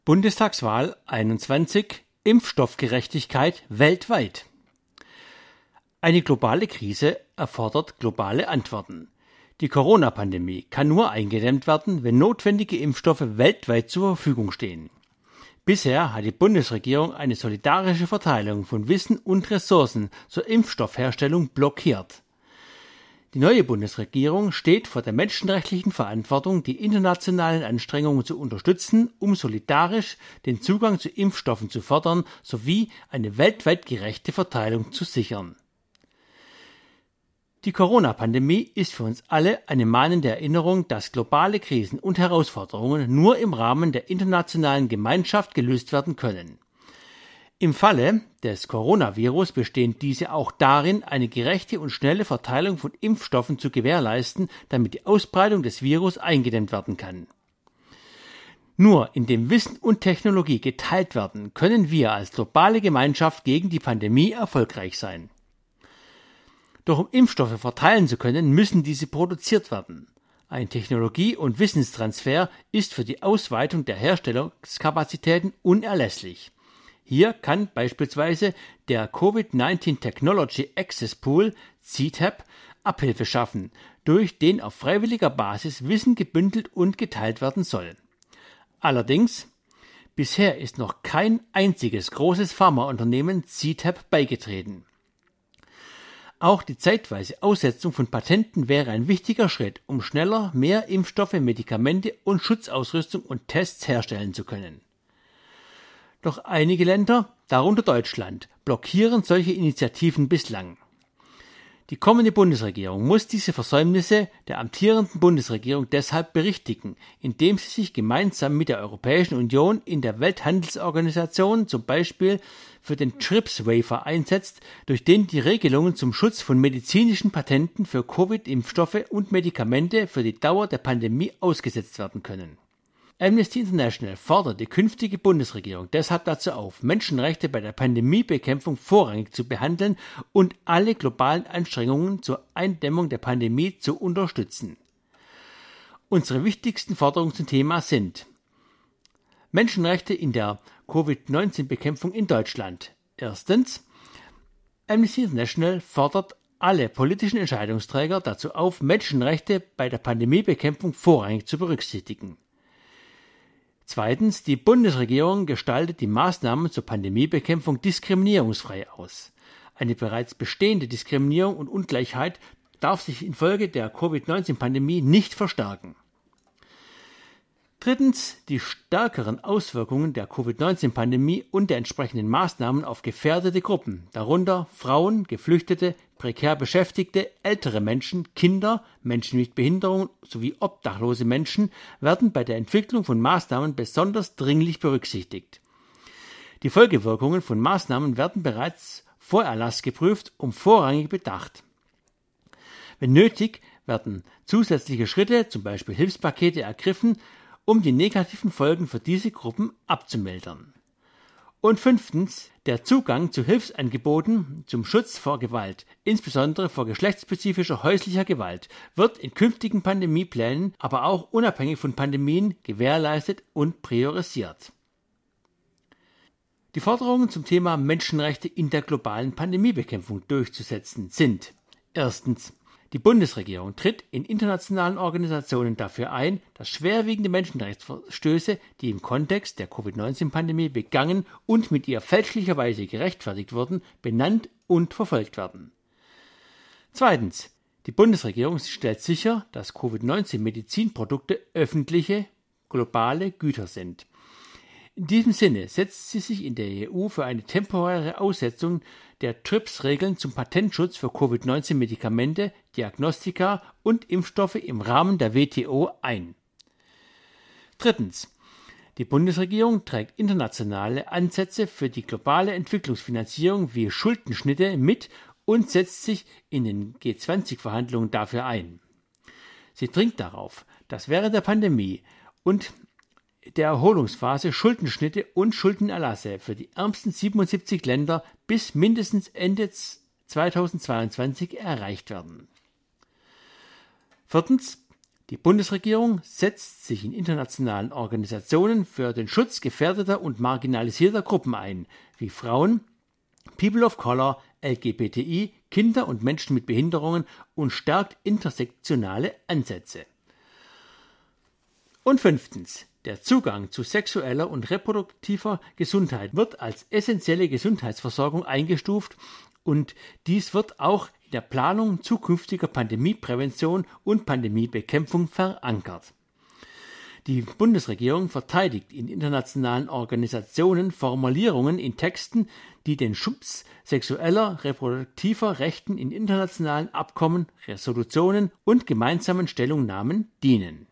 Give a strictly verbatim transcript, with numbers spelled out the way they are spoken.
Bundestagswahl einundzwanzig Impfstoffgerechtigkeit weltweit. Eine globale Krise erfordert globale Antworten. Die Corona-Pandemie kann nur eingedämmt werden, wenn notwendige Impfstoffe weltweit zur Verfügung stehen. Bisher hat die Bundesregierung eine solidarische Verteilung von Wissen und Ressourcen zur Impfstoffherstellung blockiert. Die neue Bundesregierung steht vor der menschenrechtlichen Verantwortung, die internationalen Anstrengungen zu unterstützen, um solidarisch den Zugang zu Impfstoffen zu fördern sowie eine weltweit gerechte Verteilung zu sichern. Die Corona-Pandemie ist für uns alle eine mahnende Erinnerung, dass globale Krisen und Herausforderungen nur im Rahmen der internationalen Gemeinschaft gelöst werden können. Im Falle des Coronavirus bestehen diese auch darin, eine gerechte und schnelle Verteilung von Impfstoffen zu gewährleisten, damit die Ausbreitung des Virus eingedämmt werden kann. Nur indem Wissen und Technologie geteilt werden, können wir als globale Gemeinschaft gegen die Pandemie erfolgreich sein. Doch um Impfstoffe verteilen zu können, müssen diese produziert werden. Ein Technologie- und Wissenstransfer ist für die Ausweitung der Herstellungskapazitäten unerlässlich. Hier kann beispielsweise der Covid neunzehn Technology Access Pool C T A P Abhilfe schaffen, durch den auf freiwilliger Basis Wissen gebündelt und geteilt werden soll. Allerdings, bisher ist noch kein einziges großes Pharmaunternehmen C T A P beigetreten. Auch die zeitweise Aussetzung von Patenten wäre ein wichtiger Schritt, um schneller mehr Impfstoffe, Medikamente und Schutzausrüstung und Tests herstellen zu können. Doch einige Länder, darunter Deutschland, blockieren solche Initiativen bislang. Die kommende Bundesregierung muss diese Versäumnisse der amtierenden Bundesregierung deshalb berichtigen, indem sie sich gemeinsam mit der Europäischen Union in der Welthandelsorganisation zum Beispiel für den TRIPS-Waiver einsetzt, durch den die Regelungen zum Schutz von medizinischen Patenten für Covid-Impfstoffe und Medikamente für die Dauer der Pandemie ausgesetzt werden können. Amnesty International fordert die künftige Bundesregierung deshalb dazu auf, Menschenrechte bei der Pandemiebekämpfung vorrangig zu behandeln und alle globalen Anstrengungen zur Eindämmung der Pandemie zu unterstützen. Unsere wichtigsten Forderungen zum Thema sind: Menschenrechte in der Covid neunzehn Bekämpfung in Deutschland. Erstens, Amnesty International fordert alle politischen Entscheidungsträger dazu auf, Menschenrechte bei der Pandemiebekämpfung vorrangig zu berücksichtigen. Zweitens, die Bundesregierung gestaltet die Maßnahmen zur Pandemiebekämpfung diskriminierungsfrei aus. Eine bereits bestehende Diskriminierung und Ungleichheit darf sich infolge der Covid neunzehn Pandemie nicht verstärken. Drittens, die stärkeren Auswirkungen der Covid neunzehn Pandemie und der entsprechenden Maßnahmen auf gefährdete Gruppen, darunter Frauen, Geflüchtete, prekär Beschäftigte, ältere Menschen, Kinder, Menschen mit Behinderungen sowie obdachlose Menschen, werden bei der Entwicklung von Maßnahmen besonders dringlich berücksichtigt. Die Folgewirkungen von Maßnahmen werden bereits vor Erlass geprüft und vorrangig bedacht. Wenn nötig, werden zusätzliche Schritte, zum Beispiel Hilfspakete, ergriffen, um die negativen Folgen für diese Gruppen abzumildern. Und fünftens, der Zugang zu Hilfsangeboten zum Schutz vor Gewalt, insbesondere vor geschlechtsspezifischer häuslicher Gewalt, wird in künftigen Pandemieplänen, aber auch unabhängig von Pandemien, gewährleistet und priorisiert. Die Forderungen zum Thema Menschenrechte in der globalen Pandemiebekämpfung durchzusetzen sind: Erstens, die Bundesregierung tritt in internationalen Organisationen dafür ein, dass schwerwiegende Menschenrechtsverstöße, die im Kontext der Covid neunzehn Pandemie begangen und mit ihr fälschlicherweise gerechtfertigt wurden, benannt und verfolgt werden. Zweitens, die Bundesregierung stellt sicher, dass Covid neunzehn Medizinprodukte öffentliche, globale Güter sind. In diesem Sinne setzt sie sich in der E U für eine temporäre Aussetzung der TRIPS-Regeln zum Patentschutz für Covid neunzehn Medikamente, Diagnostika und Impfstoffe im Rahmen der W T O ein. Drittens. Die Bundesregierung trägt internationale Ansätze für die globale Entwicklungsfinanzierung wie Schuldenschnitte mit und setzt sich in den G zwanzig Verhandlungen dafür ein. Sie dringt darauf, dass während der Pandemie und der Erholungsphase Schuldenschnitte und Schuldenerlasse für die ärmsten siebenundsiebzig Länder bis mindestens Ende zweitausendzweiundzwanzig erreicht werden. Viertens. Die Bundesregierung setzt sich in internationalen Organisationen für den Schutz gefährdeter und marginalisierter Gruppen ein, wie Frauen, People of Color, L G B T I, Kinder und Menschen mit Behinderungen und stärkt intersektionale Ansätze. Und fünftens. Der Zugang zu sexueller und reproduktiver Gesundheit wird als essentielle Gesundheitsversorgung eingestuft und dies wird auch in der Planung zukünftiger Pandemieprävention und Pandemiebekämpfung verankert. Die Bundesregierung verteidigt in internationalen Organisationen Formulierungen in Texten, die den Schutz sexueller, reproduktiver Rechten in internationalen Abkommen, Resolutionen und gemeinsamen Stellungnahmen dienen.